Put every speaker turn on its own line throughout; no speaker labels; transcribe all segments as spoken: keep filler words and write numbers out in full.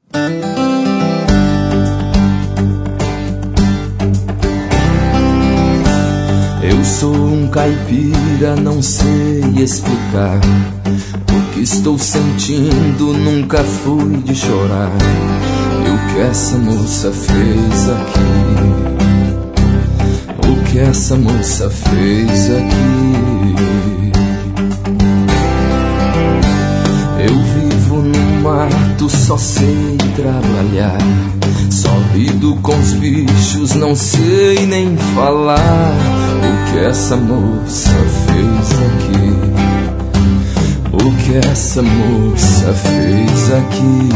Eu sou um caipira, não sei explicar o que estou sentindo, nunca fui de chorar. E o que essa moça fez aqui? O que essa moça fez aqui? Eu vivo no mato, só sei trabalhar, só lido com os bichos, não sei nem falar. O que essa moça fez aqui? O que essa moça fez aqui?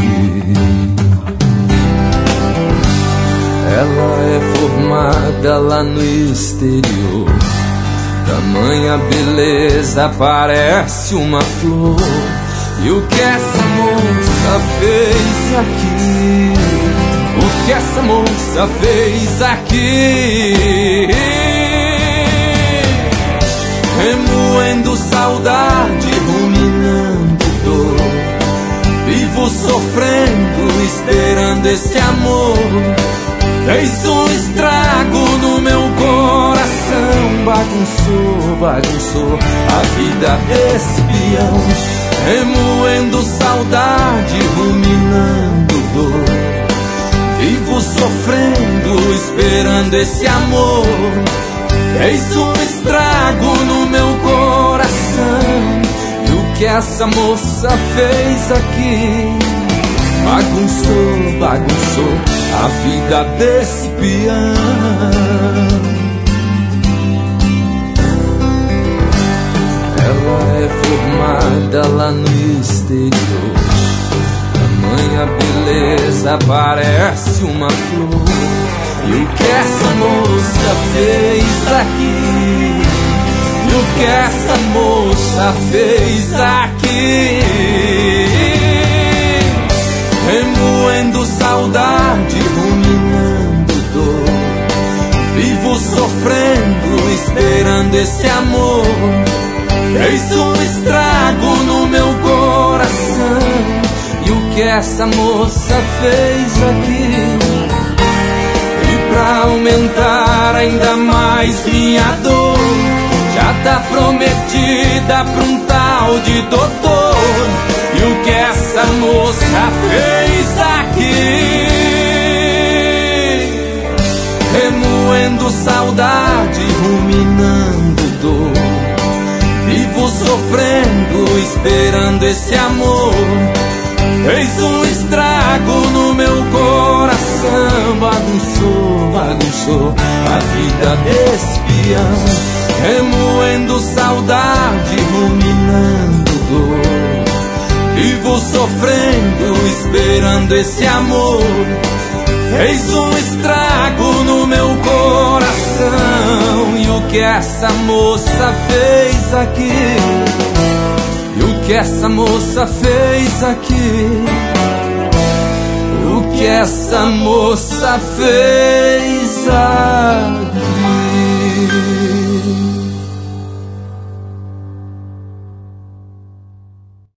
Ela é formada lá no exterior, tamanha beleza, parece uma flor. E o que essa moça fez aqui? O que essa moça fez aqui? Remoendo saudade, ruminando dor, vivo sofrendo, esperando esse amor. Fez um estrago no meu coração, bagunçou, bagunçou a vida desse peão. Remoendo saudade, ruminando dor, vivo sofrendo, esperando esse amor. Fez um estrago no meu coração. E o que essa moça fez aqui? Bagunçou, bagunçou a vida desse peão. Ela é formada lá no exterior, tamanha beleza, parece uma flor. E o que essa moça fez aqui? E o que essa moça fez aqui? Remoendo saudade, ruminando dor, vivo sofrendo, esperando esse amor. Fez um estrago no meu coração. E o que essa moça fez aqui? E pra aumentar ainda mais minha dor, já tá prometida pra um tal de doutor. E o que essa moça fez aqui? Remoendo saudade, ruminando dor, vivo sofrendo, esperando esse amor. Fez um estrago no meu coração, bagunçou, bagunçou a vida desse peão. Remoendo saudade, ruminando dor, vivo sofrendo, esperando esse amor. Fez um estrago no meu coração. E o que essa moça fez aqui? E o que essa moça fez aqui? O que essa moça fez aqui?